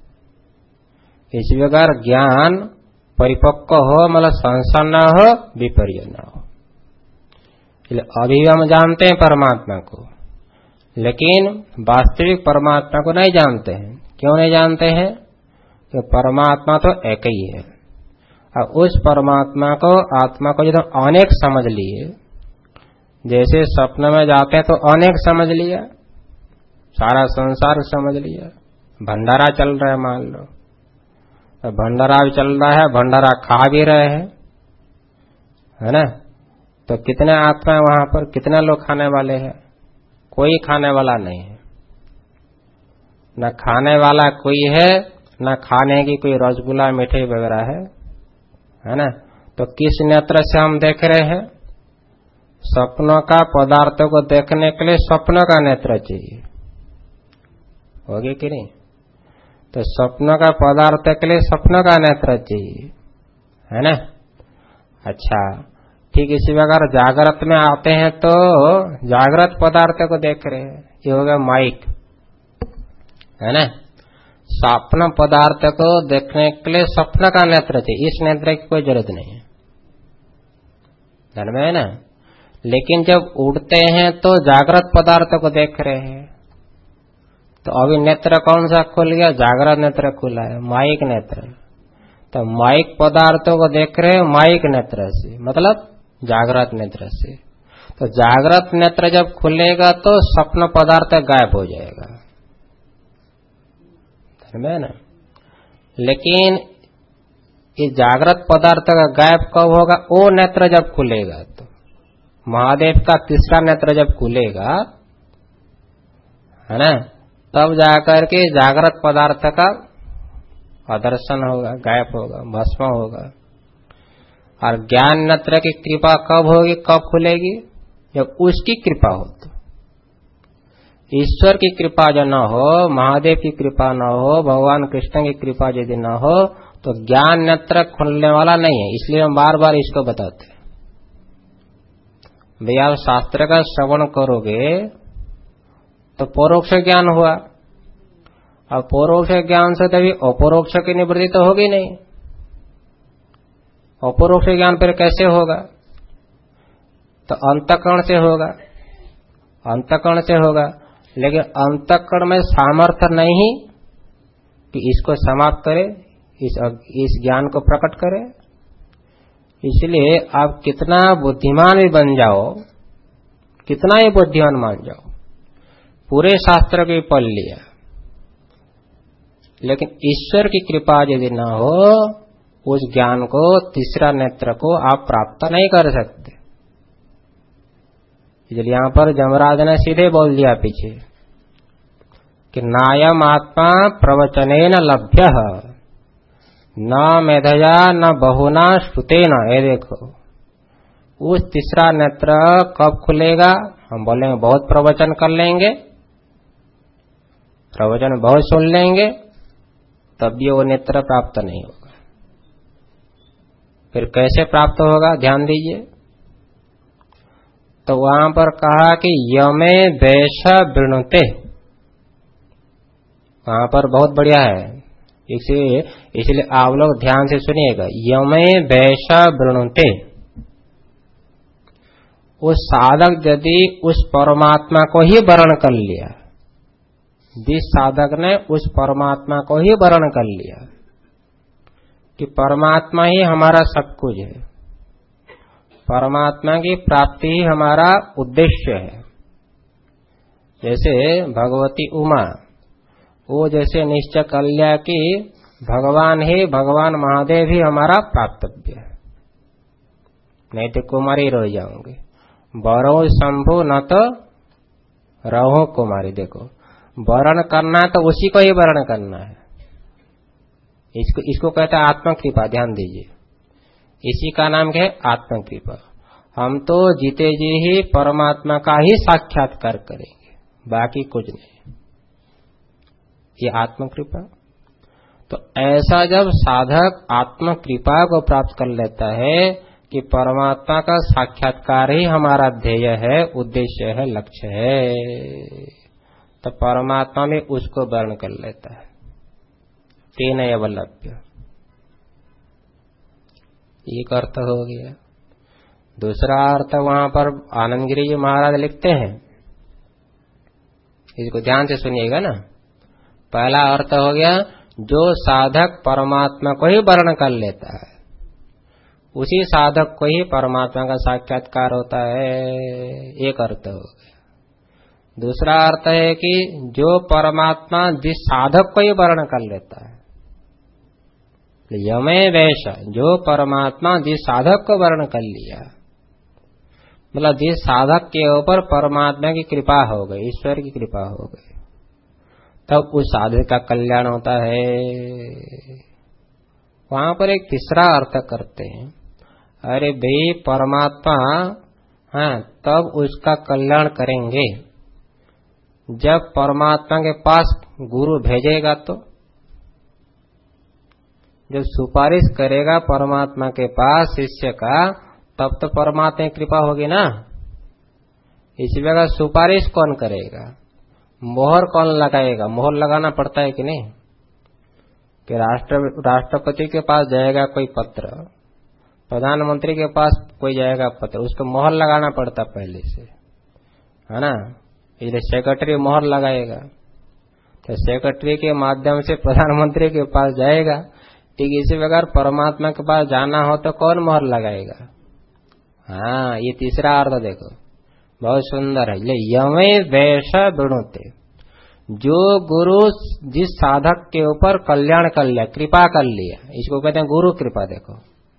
इस प्रकार ज्ञान परिपक्व हो, मतलब संशय न हो, विपर्य न हो। अभी हम जानते हैं परमात्मा को, लेकिन वास्तविक परमात्मा को नहीं जानते हैं। क्यों नहीं जानते हैं? कि परमात्मा तो एक ही है, और उस परमात्मा को, आत्मा को जब अनेक समझ लिए, जैसे स्वप्न में जाते हैं तो अनेक समझ लिया, सारा संसार समझ लिया, भंडारा चल रहा है मान लो, तो भंडारा भी चल रहा है, भंडारा खा भी रहे हैं, है ना। तो कितने आत्मा है वहां पर, कितने लोग खाने वाले हैं? कोई खाने वाला नहीं है, न खाने वाला कोई है, न खाने की कोई रसगुल्ला मिठाई वगैरह है ना। तो किस नेत्र से हम देख रहे हैं? स्वप्नों का पदार्थों को देखने के लिए स्वप्नों का नेत्र चाहिए, होगी कि नहीं? तो स्वप्नों का पदार्थ के लिए स्वप्नों का नेत्र चाहिए, है ना। अच्छा, ठीक इसी प्रकार जागृत में आते हैं तो जागृत पदार्थ को देख रहे हैं, ये हो गया माइक, है ना। स्वप्न पदार्थ को देखने के लिए स्वप्न का नेत्र चाहिए, इस नेत्र की कोई जरूरत नहीं है, ध्यान में है ना। लेकिन जब उड़ते हैं तो जागृत पदार्थ को देख रहे हैं, तो अभी नेत्र कौन सा खुल गया? जागृत नेत्र खुला है, माइक नेत्र। तो माइक पदार्थों को देख रहे हैं माइक नेत्र से, मतलब जागृत नेत्र से। तो जागृत नेत्र जब खुलेगा तो स्वप्न पदार्थ गायब हो जाएगा, है ना। लेकिन ये जागृत पदार्थ का गायब कब होगा? वो नेत्र जब खुलेगा, तो महादेव का तीसरा नेत्र जब खुलेगा, है ना, तब जाकर के जागृत पदार्थ का अदर्शन होगा, गायब होगा, भस्म होगा। और ज्ञान नेत्र की कृपा कब होगी, कब खुलेगी? जब उसकी कृपा हो। तो ईश्वर की कृपा जो न हो, महादेव की कृपा न हो, भगवान कृष्ण की कृपा यदि न हो, तो ज्ञान नेत्र खुलने वाला नहीं है। इसलिए हम बार बार इसको बताते हैं, भैया आप शास्त्र का श्रवण करोगे तो परोक्ष ज्ञान हुआ, और परोक्ष ज्ञान से तभी अपरोक्ष की निवृत्ति तो होगी नहीं। अपरोक्ष ज्ञान फिर कैसे होगा? तो अंतःकरण से होगा, अंतःकरण से होगा। लेकिन अंतःकरण में सामर्थ्य नहीं कि इसको समाप्त करे, इस ज्ञान को प्रकट करे। इसलिए आप कितना बुद्धिमान भी बन जाओ, कितना ही बुद्धिमान मान जाओ, पूरे शास्त्र को पढ़ लिया, लेकिन ईश्वर की कृपा यदि न हो, उस ज्ञान को, तीसरा नेत्र को आप प्राप्त नहीं कर सकते। इसलिए यहां पर जमराज ने सीधे बोल दिया पीछे कि नायम आत्मा प्रवचनेन लभ्यः न मेधया न बहुना श्रुतेन। ये देखो, उस तीसरा नेत्र कब खुलेगा? हम बोलेंगे बहुत प्रवचन कर लेंगे, प्रवचन बहुत सुन लेंगे, तब भी वो नेत्र प्राप्त नहीं होगा। फिर कैसे प्राप्त होगा? ध्यान दीजिए। तो वहां पर कहा कि यमे वैश वृणुते, वहां पर बहुत बढ़िया है, इसलिए आप लोग ध्यान से सुनिएगा। यमे वैश वृणुते, उस साधक यदि उस परमात्मा को ही वर्ण कर लिया, जिस साधक ने उस परमात्मा को ही वर्ण कर लिया कि परमात्मा ही हमारा सब कुछ है, परमात्मा की प्राप्ति ही हमारा उद्देश्य है। जैसे भगवती उमा, वो जैसे निश्चय कर लिया कि भगवान महादेव ही हमारा प्राप्तव्य है, नहीं तो कुमारी रह जाऊंगे। बरो शंभु न तो रहो कुमारी। देखो, वर्ण करना है तो उसी को ही वर्ण करना है। इसको कहते हैं आत्मकृपा। ध्यान दीजिए, इसी का नाम क्या है? आत्मकृपा। हम तो जीते जी ही परमात्मा का ही साक्षात्कार करेंगे, बाकी कुछ नहीं। ये आत्मकृपा। तो ऐसा जब साधक आत्मकृपा को प्राप्त कर लेता है कि परमात्मा का साक्षात्कार ही हमारा ध्येय है, उद्देश्य है, लक्ष्य है, तो परमात्मा में उसको वर्ण कर लेता है। तेन अवलभ्य, एक अर्थ हो गया। दूसरा अर्थ वहां पर आनंद गिरी जी महाराज लिखते हैं, इसको ध्यान से सुनिएगा ना। पहला अर्थ हो गया, जो साधक परमात्मा को ही वर्ण कर लेता है, उसी साधक को ही परमात्मा का साक्षात्कार होता है, एक अर्थ हो गया। दूसरा अर्थ है कि जो परमात्मा जिस साधक को ही वर्ण कर लेता है, यमे वैश, जो परमात्मा जिस साधक को वर्ण कर लिया, मतलब जिस साधक के ऊपर परमात्मा की कृपा हो गई, ईश्वर की कृपा हो गई, तब उस साधक का कल्याण होता है। वहां पर एक तीसरा अर्थ करते हैं, अरे भाई परमात्मा तब उसका कल्याण करेंगे जब परमात्मा के पास गुरु भेजेगा, तो जब सुपारिश करेगा परमात्मा के पास शिष्य का, तब तो परमात्मा की कृपा होगी ना। इसी जगह सुपारिश कौन करेगा, मोहर कौन लगाएगा? मोहर लगाना पड़ता है कि नहीं? कि राष्ट्रपति के पास जाएगा कोई पत्र, प्रधानमंत्री के पास कोई जाएगा पत्र, उसको मोहर लगाना पड़ता पहले से, है ना। इसलिए सेक्रेटरी मोहर लगाएगा, तो सेक्रेटरी के माध्यम से प्रधानमंत्री के पास जाएगा। ठीक इसी प्रकार परमात्मा के पास जाना हो तो कौन मोहर लगाएगा? हाँ, ये तीसरा अर्थ देखो, बहुत सुंदर है। यमे वैश विणुते, जो गुरु जिस साधक के ऊपर कल्याण कर लिया, कृपा कर लिया, इसको कहते हैं गुरु कृपा। देखो,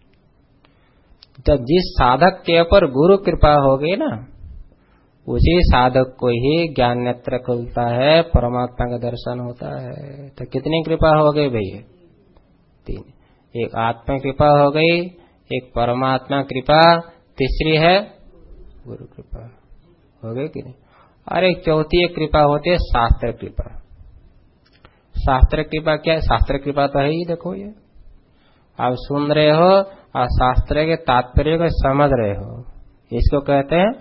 जब जिस साधक के ऊपर गुरु कृपा हो गई ना, उसी साधक को ही ज्ञान नेत्र खुलता है, परमात्मा का दर्शन होता है। तो कितनी कृपा हो गई भैया? तीन। एक आत्मा कृपा हो गई, एक परमात्मा कृपा, तीसरी है गुरु कृपा। हो गई कि नहीं? और एक चौथी एक कृपा होती है शास्त्र कृपा। शास्त्र कृपा क्या है? शास्त्र कृपा तो है ही, देखो ये आप सुन रहे हो और शास्त्र के तात्पर्य को समझ रहे हो, इसको कहते हैं।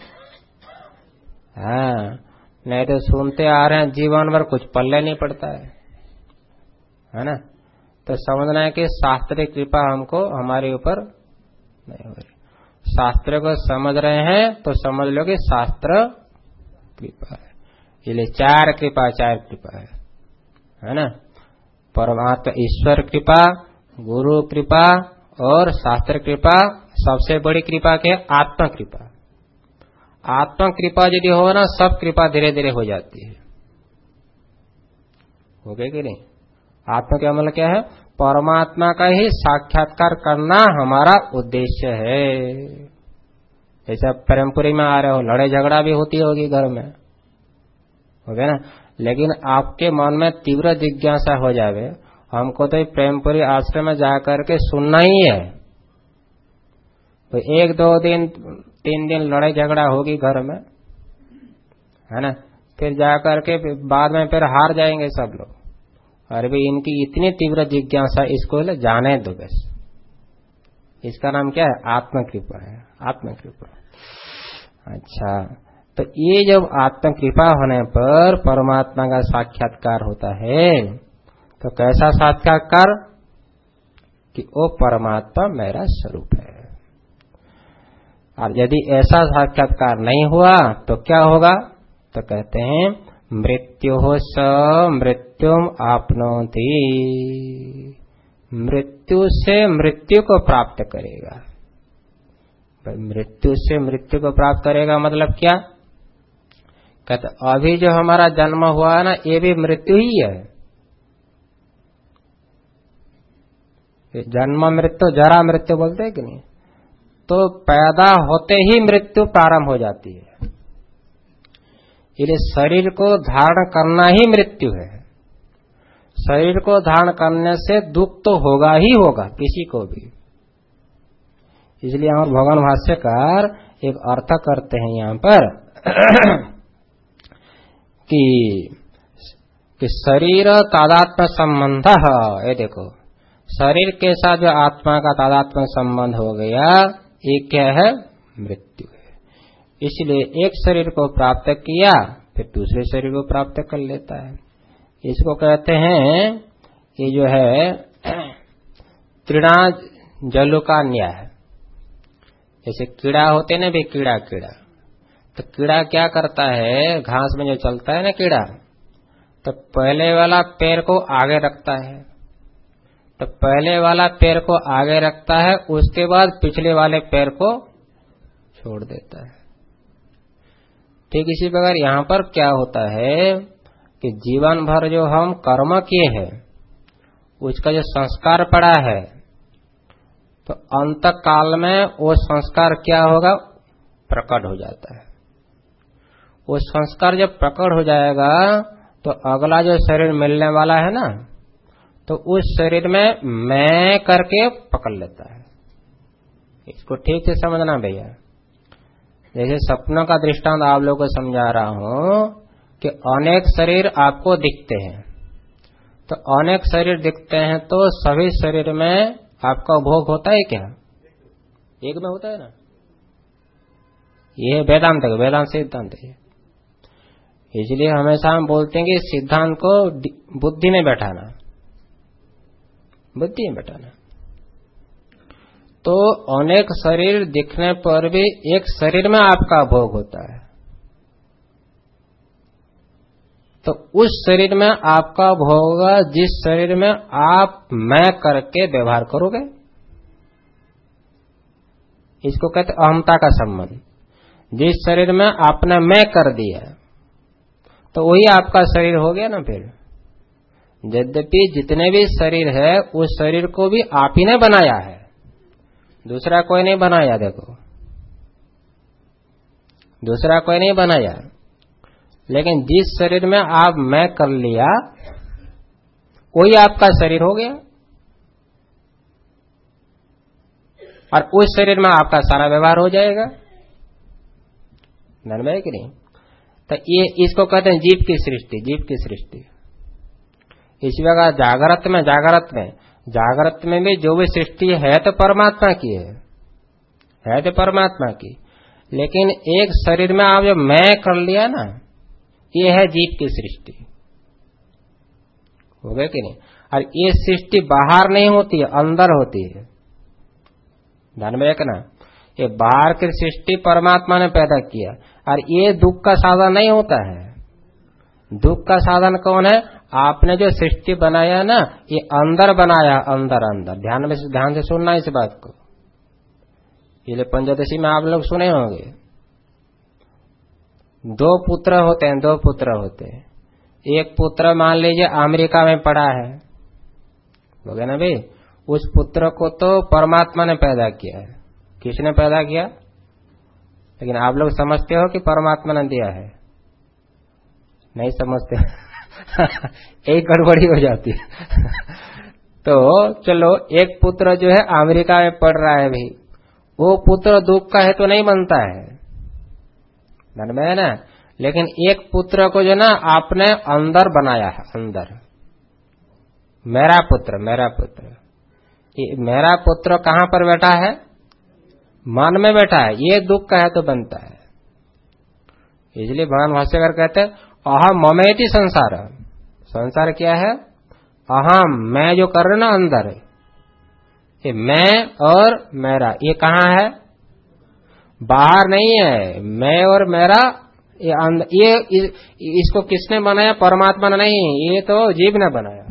हाँ, नहीं तो सुनते आ रहे हैं, जीवन भर कुछ पल्ले नहीं पड़ता है ना। तो समझना है कि शास्त्र कृपा हमको हमारे ऊपर नहीं हो रही। शास्त्र को समझ रहे हैं तो समझ लो कि शास्त्र कृपा है। इसलिए चार कृपा है ना। परमात्मा ईश्वर कृपा, गुरु कृपा और शास्त्र कृपा। सबसे बड़ी कृपा क्या है? आत्मा कृपा। आत्मा कृपा यदि हो ना, सब कृपा धीरे धीरे हो जाती है। हो गए कि नहीं? आत्मा का मतलब क्या है? परमात्मा का ही साक्षात्कार करना हमारा उद्देश्य है। जैसे प्रेमपुरी में आ रहे हो, लड़ाई झगड़ा भी होती होगी घर में, हो गया ना। लेकिन आपके मन में तीव्र जिज्ञासा हो जावे, हमको तो प्रेमपुरी आश्रम में जाकर के सुनना ही है। तो एक दो दिन 3 दिन लड़ाई झगड़ा होगी घर में, है ना। फिर जाकर के बाद में फिर हार जाएंगे सब लोग। अरे भाई, इनकी इतनी तीव्र जिज्ञासा, इसको जाने दो बस। इसका नाम क्या है? आत्मकृपा है। आत्मकृपा। अच्छा, तो ये जब आत्मकृपा होने पर परमात्मा का साक्षात्कार होता है, तो कैसा साक्षात्कार? कि वो परमात्मा मेरा स्वरूप है। और यदि ऐसा साक्षात्कार नहीं हुआ तो क्या होगा? तो कहते हैं मृत्यु स मृत्युम आपनोति, मृत्यु से मृत्यु को प्राप्त करेगा। मृत्यु से मृत्यु को प्राप्त करेगा मतलब क्या? कहते अभी जो हमारा जन्म हुआ है ना, ये भी मृत्यु ही है। जन्म मृत्यु, जरा मृत्यु बोलते हैं कि नहीं? तो पैदा होते ही मृत्यु प्रारंभ हो जाती है। इसलिए शरीर को धारण करना ही मृत्यु है। शरीर को धारण करने से दुख तो होगा ही होगा किसी को भी। इसलिए हमारे भगवान भाष्यकार एक अर्थ करते हैं यहाँ पर कि शरीर तादात्म्य संबंध, ये देखो शरीर के साथ जो आत्मा का तादात्म्य संबंध हो गया, ये क्या है? मृत्यु है। इसलिए एक शरीर को प्राप्त किया, फिर दूसरे शरीर को प्राप्त कर लेता है। इसको कहते हैं, ये जो है त्रिणा जलु का न्याय। जैसे कीड़ा होते ना भी, कीड़ा तो कीड़ा क्या करता है? घास में जो चलता है ना कीड़ा, तो पहले वाला पैर को आगे रखता है, तो पहले वाला पैर को आगे रखता है, उसके बाद पिछले वाले पैर को छोड़ देता है। ठीक इसी प्रकार यहाँ पर क्या होता है कि जीवन भर जो हम कर्म किए हैं उसका जो संस्कार पड़ा है, तो अंत काल में वो संस्कार क्या होगा, प्रकट हो जाता है। वो संस्कार जब प्रकट हो जाएगा तो अगला जो शरीर मिलने वाला है ना, तो उस शरीर में मैं करके पकड़ लेता है। इसको ठीक से समझना भैया। जैसे सपनों का दृष्टांत आप लोगों को समझा रहा हूं कि अनेक शरीर आपको दिखते हैं, तो अनेक शरीर दिखते हैं तो सभी शरीर में आपका भोग होता है क्या? एक में होता है ना। ये वेदांत सिद्धांत है। इसलिए हमेशा हम बोलते हैं कि सिद्धांत को बुद्धि में बैठाना, बुद्धि में बैठाना। तो अनेक शरीर दिखने पर भी एक शरीर में आपका भोग होता है, तो उस शरीर में आपका भोग होगा जिस शरीर में आप मैं करके व्यवहार करोगे। इसको कहते अहमता का संबंध। जिस शरीर में आपने मैं कर दिया तो वही आपका शरीर हो गया ना। फिर यद्यपि जितने भी शरीर है उस शरीर को भी आप ही ने बनाया है, दूसरा कोई नहीं बनाया। देखो, दूसरा कोई नहीं बनाया, लेकिन जिस शरीर में आप मैं कर लिया वही आपका शरीर हो गया, और उस शरीर में आपका सारा व्यवहार हो जाएगा। ध्यान में है कि नहीं? तो ये इसको कहते हैं जीव की सृष्टि, जीव की सृष्टि। इसी प्रकार जागृत में भी जो भी सृष्टि है तो परमात्मा की है तो परमात्मा की, लेकिन एक शरीर में आप जो मैं कर लिया ना, ये है जीव की सृष्टि। हो गया कि नहीं? और ये सृष्टि बाहर नहीं होती है, अंदर होती है। ध्यान में रखना, ये बाहर की सृष्टि परमात्मा ने पैदा किया, और ये दुख का साधन नहीं होता है। दुख का साधन कौन है? आपने जो सृष्टि बनाया ना, ये अंदर बनाया, अंदर अंदर। ध्यान से सुनना इस बात को। ये पंचदशी में आप लोग सुने होंगे, दो पुत्र होते हैं। एक पुत्र मान लीजिए अमेरिका में पड़ा है, हो गया ना भाई। उस पुत्र को तो परमात्मा ने पैदा किया है। किसने पैदा किया? लेकिन आप लोग समझते हो कि परमात्मा ने दिया है? नहीं समझते। एक गड़बड़ी हो जाती है। तो चलो, एक पुत्र जो है अमेरिका में पढ़ रहा है भाई, वो पुत्र दुख का है तो नहीं बनता है, मन में है ना। लेकिन एक पुत्र को जो ना आपने अंदर बनाया है, अंदर। मेरा पुत्र ये मेरा पुत्र कहां पर बैठा है? मन में बैठा है। ये दुख का है तो बनता है। इसलिए भगवान भाष्यकार कहते हैं अहम ममेति संसार। संसार क्या है? अहम, मैं जो कर रहे ना अंदर, ये मैं और मेरा, ये कहाँ है? बाहर नहीं है। मैं और मेरा ये अंदर। ये इसको किसने बनाया? परमात्मा ने नहीं, ये तो जीव ने बनाया,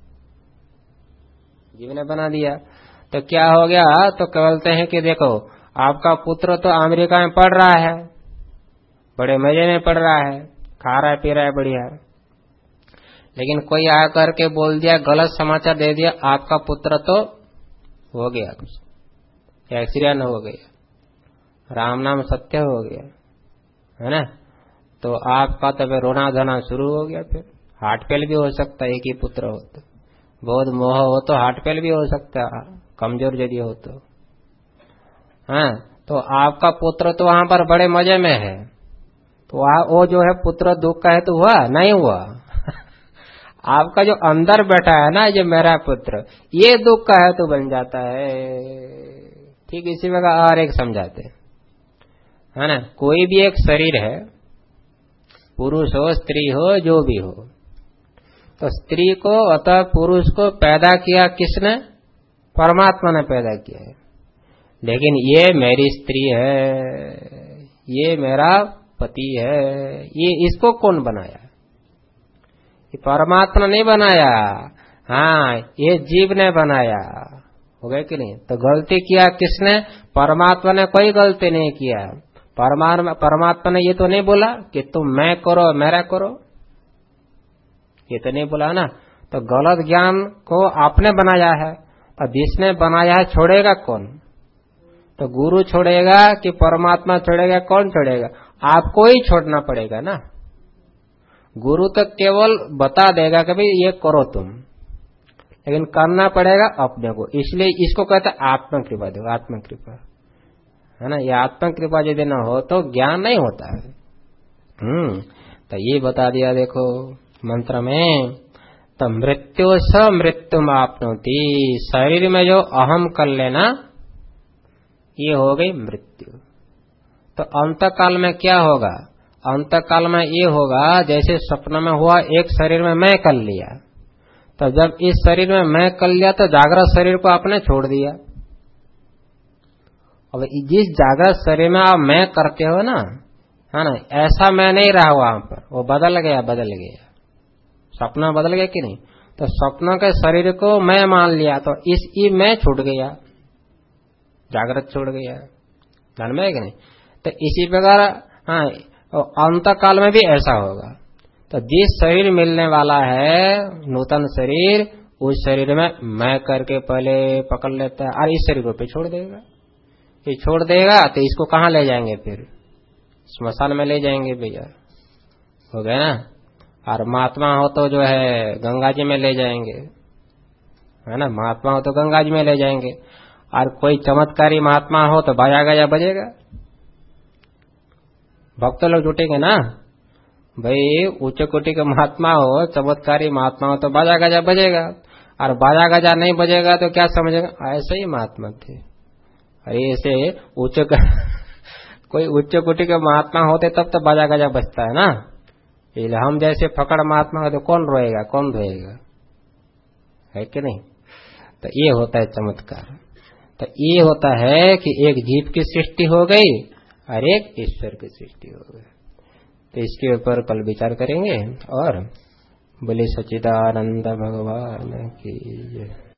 जीव ने बना दिया। तो क्या हो गया? तो कहते हैं कि देखो, आपका पुत्र तो अमेरिका में पढ़ रहा है, बड़े मजे में पढ़ रहा है, खा रहा है, पी रहा है, बढ़िया। लेकिन कोई आकर के बोल दिया, गलत समाचार दे दिया, आपका पुत्र तो हो गया कुछ, एक्सीडेंट हो गया, राम नाम सत्य हो गया, है ना। तो आपका तो फिर रोना धोना शुरू हो गया। फिर हार्ट फेल भी हो सकता है, एक ही पुत्र हो तो। बहुत मोह हो तो हार्ट फेल भी हो सकता है, कमजोर यदि हो तो। हाँ, तो आपका पुत्र तो वहां पर बड़े मजे में है, तो वो जो है पुत्र दुख का है तो हुआ नहीं हुआ। आपका जो अंदर बैठा है ना, जो मेरा पुत्र, ये दुख का है तो बन जाता है। ठीक इसी प्रकार और एक समझाते है ना। कोई भी एक शरीर है, पुरुष हो स्त्री हो जो भी हो, तो स्त्री को अतः पुरुष को पैदा किया किसने? परमात्मा ने पैदा किया है। लेकिन ये मेरी स्त्री है, ये मेरा पति है, ये इसको कौन बनाया? ये परमात्मा नहीं बनाया, हाँ, ये जीव ने बनाया। हो गया कि नहीं? तो गलती किया किसने? परमात्मा ने कोई गलती नहीं किया। परमात्मा ने ये तो नहीं बोला कि तुम मैं करो मेरा करो, ये तो नहीं बोला ना। तो गलत ज्ञान को आपने बनाया है, और जिसने बनाया है छोड़ेगा कौन? तो गुरु छोड़ेगा कि परमात्मा छोड़ेगा? कौन छोड़ेगा? आपको ही छोड़ना पड़ेगा ना। गुरु तो केवल बता देगा कि भाई ये करो तुम, लेकिन करना पड़ेगा अपने को। इसलिए इसको कहते हैं आत्मकृपा। देखो आत्मकृपा है ना, ये आत्मकृपा यदि न हो तो ज्ञान नहीं होता है। तो ये बता दिया देखो मंत्र में। तो मृत्यु स मृत्युम आपनोति, शरीर में जो अहम कर लेना ये हो गई मृत्यु। तो अंतकाल में क्या होगा? अंतकाल में ये होगा जैसे सपना में हुआ, एक शरीर में मैं कर लिया, तो जब इस शरीर में मैं कर लिया तो जागृत शरीर को आपने छोड़ दिया। अब जिस जागृत शरीर में आप मैं करते हो ना, है ना, ऐसा मैं नहीं रहा वहां पर, वो बदल गया। सपना बदल गया कि नहीं? तो सपना के शरीर को मैं मान लिया, तो इस मैं छूट गया, जागृत छोड़ गया। ध्यान में है कि नहीं? तो इसी प्रकार हाँ अंत काल में भी ऐसा होगा। तो जिस शरीर मिलने वाला है नूतन शरीर, उस शरीर में मैं करके पहले पकड़ लेता है और इस शरीर को फिर छोड़ देगा। ये छोड़ देगा तो इसको कहाँ ले जाएंगे? फिर स्मशान में ले जाएंगे भैया, हो गया ना। और महात्मा हो तो जो है गंगा जी में ले जाएंगे, है ना। महात्मा हो तो गंगा जी में ले जाएंगे। और कोई चमत्कारी महात्मा हो तो बाजा गाजा बजेगा, भक्त लोग जुटेंगे ना भाई। उच्च कोटि का महात्मा हो, चमत्कारी महात्मा हो तो बाजा गाजा बजेगा। और बाजा गाजा नहीं बजेगा तो क्या समझेगा? ऐसे ही महात्मा थे। अरे ऐसे कोई उच्च कोटि के महात्मा होते तब तो बाजा गाजा बजता है ना। इसलिए हम जैसे फकड़ महात्मा हो तो कौन रोएगा, कौन रोएगा, है कि नहीं? तो ये होता है चमत्कार। तो ये होता है कि एक जीव की सृष्टि हो गई और एक ईश्वर की सृष्टि हो गई। तो इसके ऊपर कल विचार करेंगे। और बोले सच्चिदानंद भगवान की जय।